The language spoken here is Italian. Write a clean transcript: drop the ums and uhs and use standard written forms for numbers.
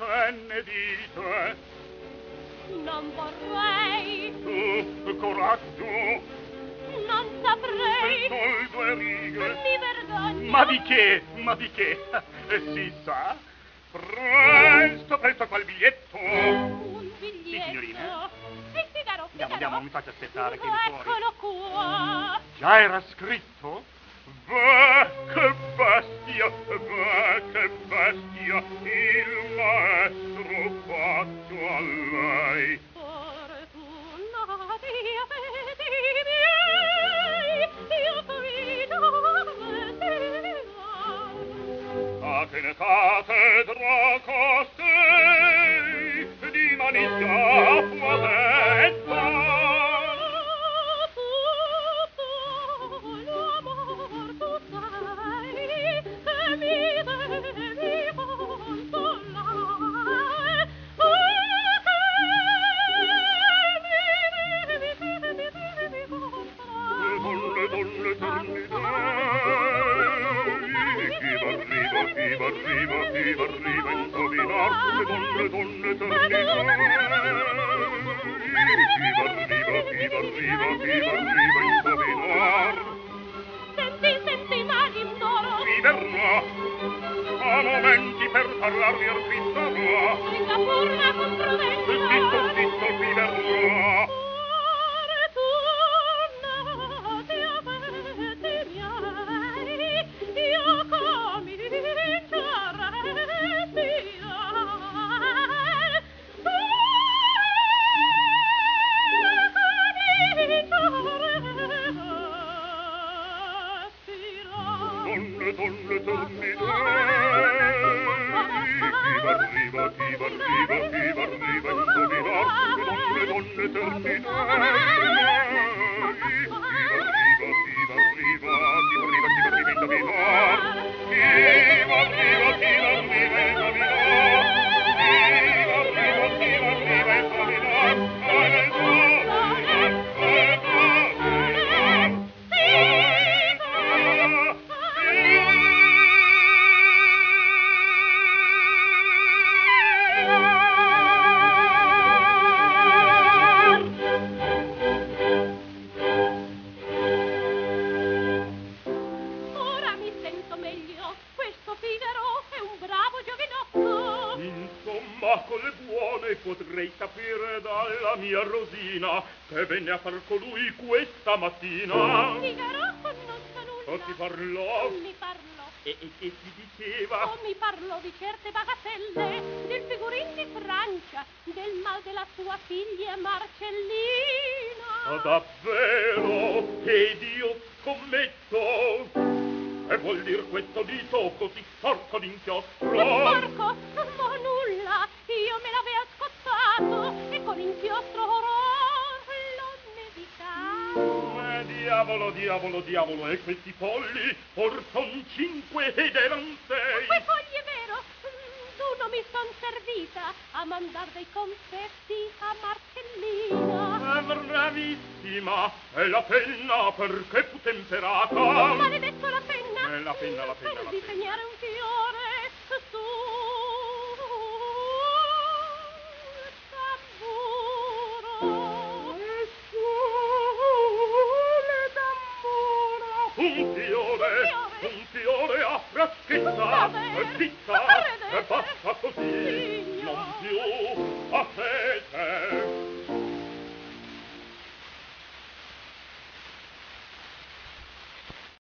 Che ne dite? Non vorrei. Tu, coraggio. Non saprei. Sol due righe. Mi vergogno. Ma di che? Ma di che? Si sa? Presto, presto qual biglietto. Un biglietto. Sì, signorina. Sì, Figaro, Figaro. Andiamo, mi faccia aspettare che mi fuori. Eccolo qua. Già era scritto? Va, che bestia, va, che bestia, il maestro fatto a lei. Fortunati fedi miei, io qui A che ne cattedra costei, di maniglia fuadetta. Senti, Marimbo. Mi verrà a momenti per parlarmi al Cristo. Venga pure con prudenza. Zitto, mi verrà. Tornate a fatti miei, io comincio a respirare. Donne, torni Ora mi sento meglio. Questo Figaro è un bravo giovinotto. Insomma, con le buone potrei sapere dalla mia Rosina che venne a far colui questa mattina. Figaro non sa nulla. O ti parlò? Mi parlò. E che ti diceva? Oh, mi parlò di certe bagatelle, del figurin di Francia, del mal della sua figlia Marcellina. Davvero? Ed io scommetto. E vuol dir questo dito così sporco d'inchiostro? Porco, ma nulla, io me l'avea scottato e con inchiostro orror l'ho nevicato. Diavolo, e questi polli or son 5 ed eran 6. Quei fogli è vero, d'uno mi son servita a mandar dei confetti a Marcellina. Bravissima, e la penna perché fu temperata? Maledetto la penna! La penna. Per disegnare un fiore su tamburo. Un fiore a fraschetta, zitta, e basta così, non più.